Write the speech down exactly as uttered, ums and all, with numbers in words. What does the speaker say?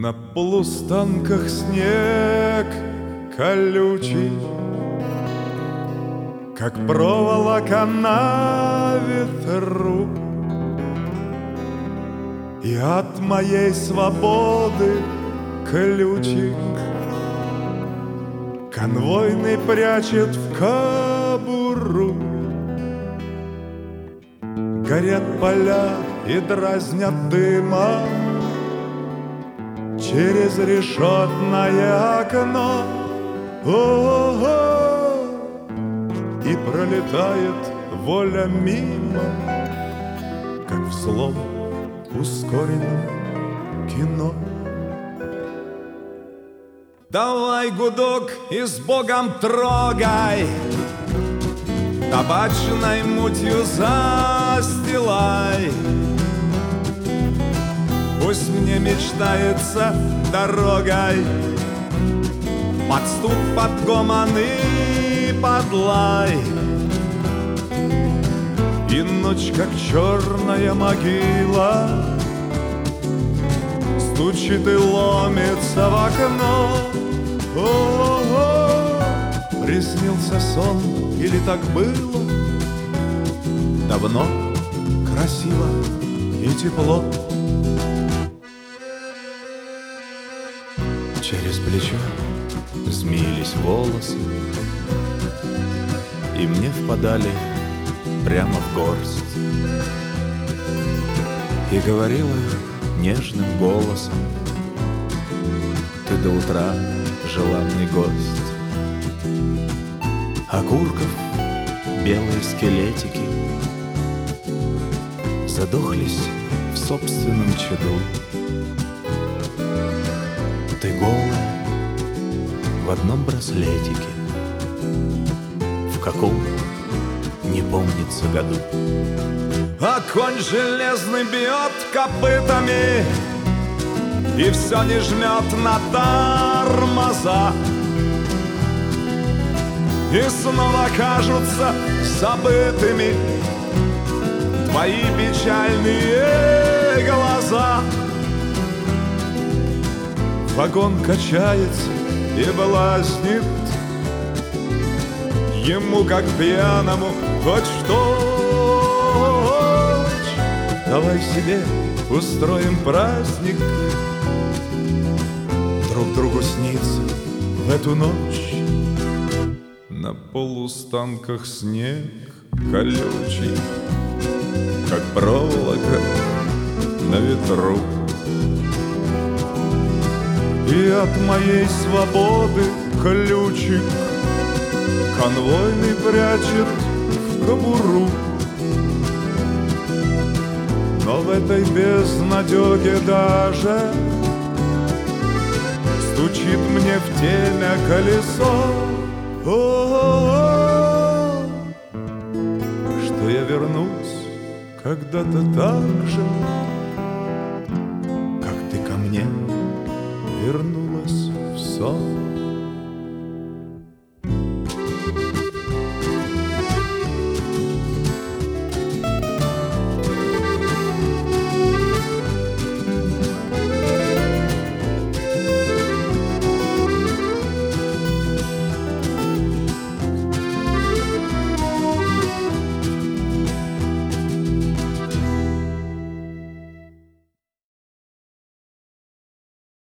На полустанках снег колючий, как проволока на ветру, и от моей свободы ключик конвойный прячет в кобуру. Горят поля и дразнят дымом через решетное окно. О-о-о! И пролетает воля мимо, как в слово ускоренном кино. Давай, гудок, и с Богом трогай, табачной мутью застилай. Пусть мне мечтается дорогой под стук, под гомон и под лай. И ночь, как черная могила, стучит и ломится в окно. О-о-о! Приснился сон, или так было? Давно, красиво и тепло. Через плечо змеились волосы, и мне впадали прямо в горсть. И говорила нежным голосом: ты до утра желанный гость. Окурков белые скелетики задохлись в собственном чаду. Ты голая в одном браслетике, в каком не помнится году. А конь железный бьет копытами и все не жмет на тормоза. И снова кажутся забытыми твои печальные глаза. Вагон качается и блазнит, ему, как пьяному, хоть что-нибудь. Давай себе устроим праздник, друг другу снится в эту ночь. На полустанках снег колючий, как проволока на ветру. И от моей свободы ключик конвойный прячет в кобуру. Но в этой безнадеге даже стучит мне в темя колесо. О-о-о, что я вернусь когда-то так же, как ты ко мне вернулась в сон.